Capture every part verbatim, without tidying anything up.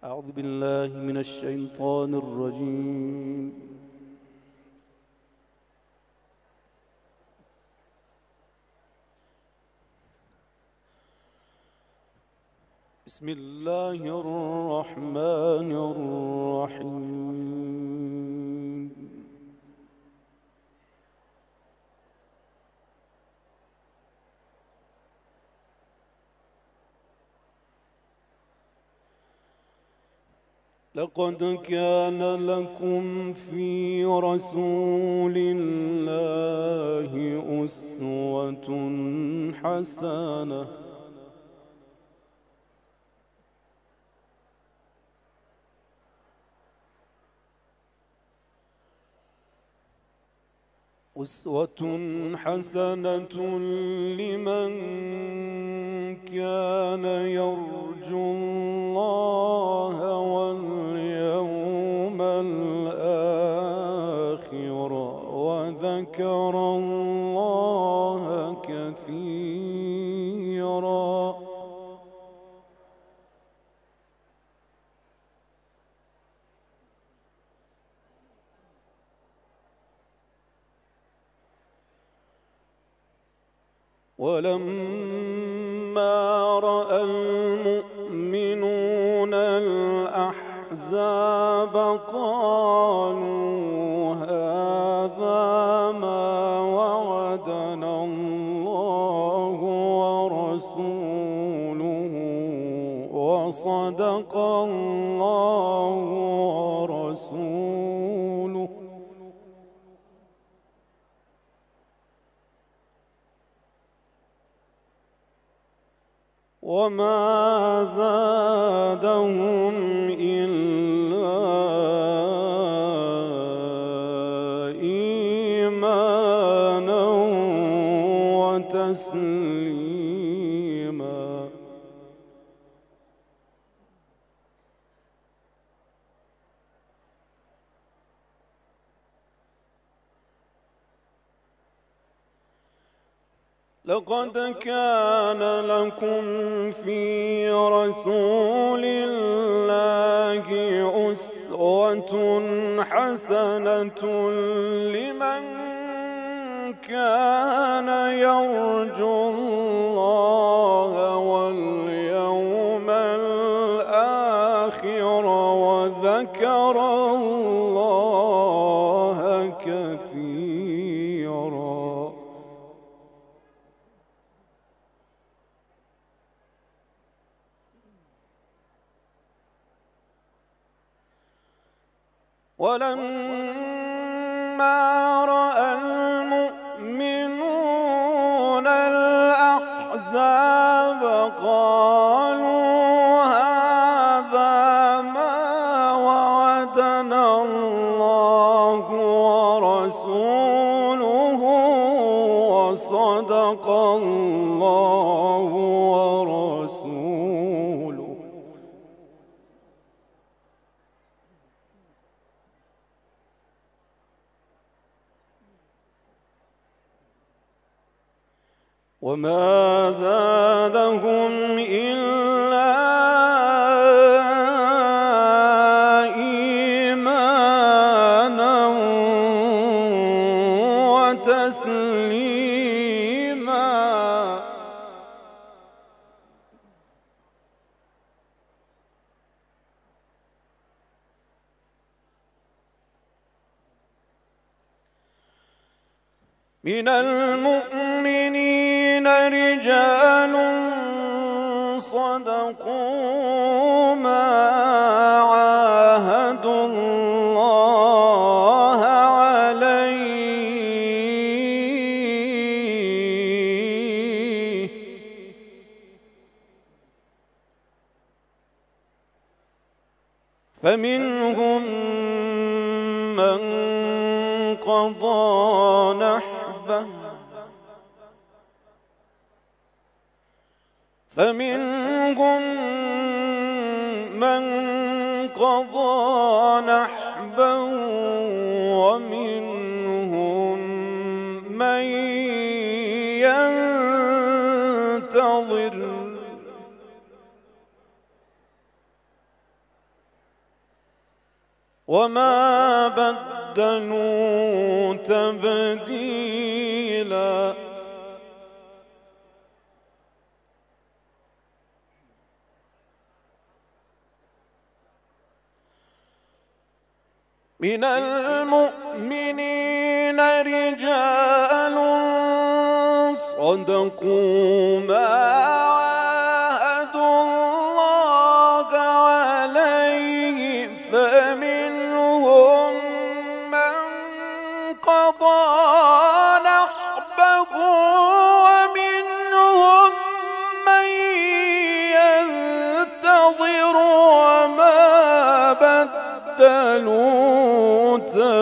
أعوذ بالله من الشيطان الرجيم. بسم الله الرحمن الرحيم. لقد كان لكم في رسول الله أسوة حسنة أسوة حسنة لمن كان يرجو الله واليوم الآخر وذكر الله كثيرا. ولما رأى المؤمنون الأحزاب قالوا هذا ما وعدنا الله ورسوله وصدق الله ورسوله وما زادهم إلا إيمانا وتسليما. لقد كان لكم في رسول الله أسوة حسنة لمن كان يرجو الله واليوم الآخر وذكر الله كثيرا. ولما رأى المؤمنون الأحزاب قالوا هذا ما وعدنا الله ورسوله وصدق الله ورسوله وما زادهم إلا إيمانا وتسليما. من المؤمنين رجال صدقوا ما عاهدوا الله عليه فمنهم من قضى نحبه فمنهم من قضى نحبا ومنهم من ينتظر وما بدلوا تبديلا. من المؤمنين رجال صدقوا ما عاهدوا الله عليه، فمنهم من قضى نحبه ومنهم من ينتظر وما بدلوا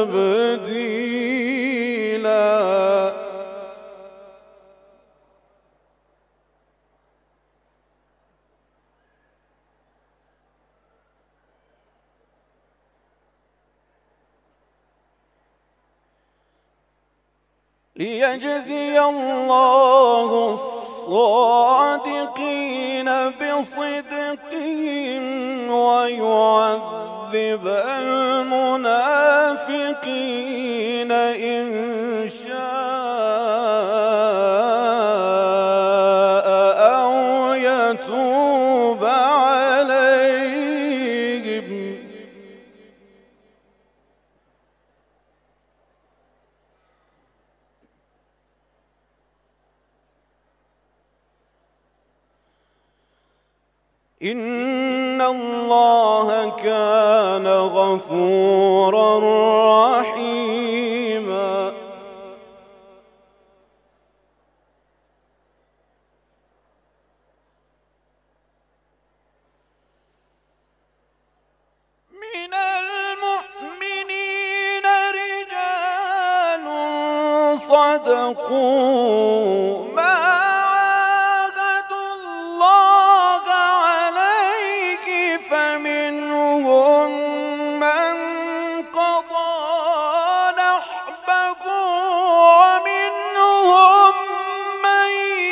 تبديلا. ليجزي الله الصادقين بصدقهم ويعذب المنافقين إن شاء أو يتوب عليهم. إن الله كان غفورا رحيما. من المؤمنين رجال صدقوا ما عاهدوا الله عليه، فمنهم من قضى نحبه ومنهم من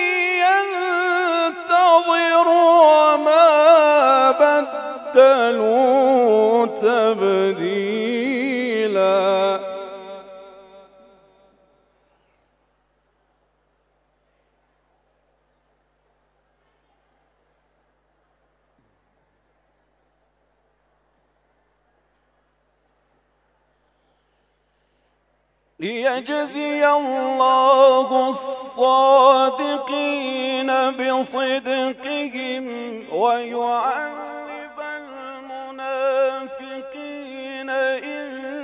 ينتظر وما بدلوا تبديلا. ليجزي الله الصادقين بصدقهم ويعذب المنافقين إن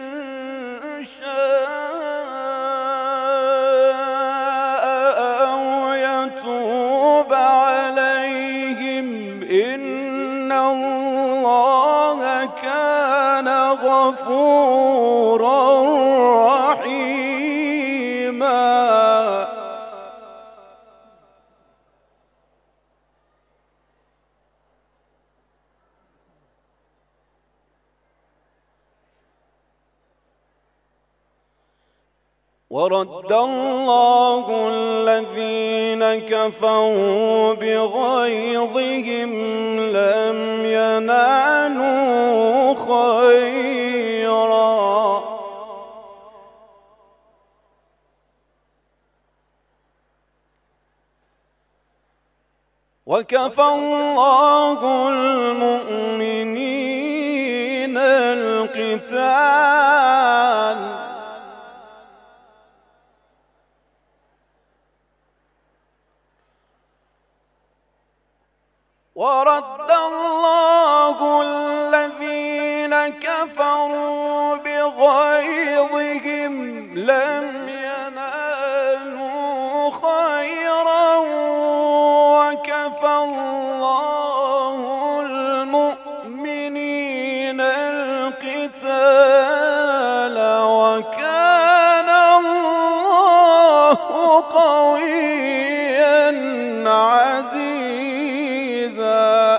شاء أو يتوب عليهم. إن الله كان غفورا رحيما. ورد الله الذين كفروا بغيظهم لم ينالوا خيرا، وكفى الله المؤمنين القتال. ورد الله الذين كفروا بغيظهم لم ينالوا خيرا، وكفى الله المؤمنين القتال، وكان الله قويا عزيزا.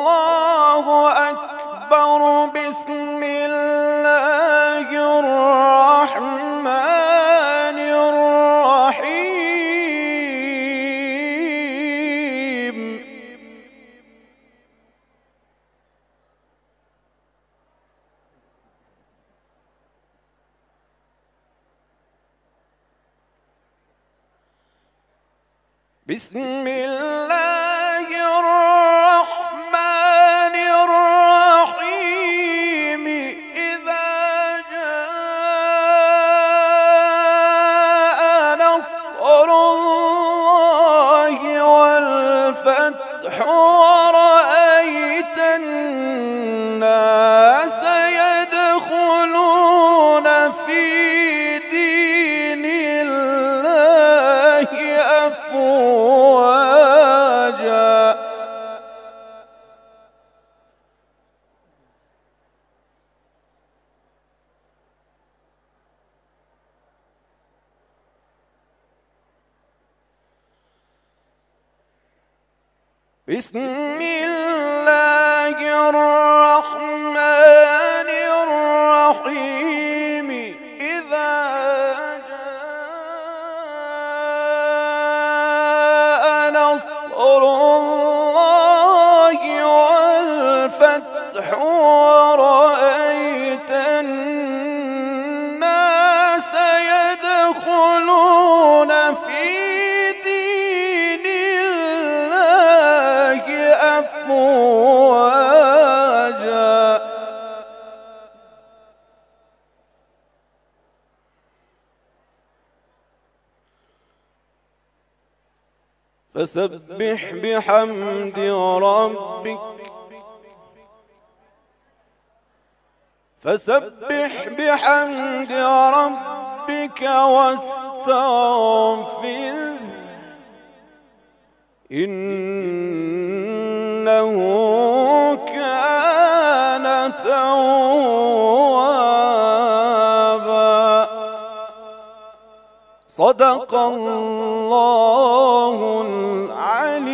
الله أكبر. بسم الله الرحمن بسم الله الرحمن الرحيم إذا جاء نصر الله والفتح ورأيت الناس يدخلون في دين الله أفواجا بسم الله الرحمن الرحيم إذا جاء نصر الله والفتح ورأيت الناس يدخلون في دين الله أفواجا فسبح بحمد ربك فسبح بحمد ربك واستغفره إنه كان توابا صدق الله العلي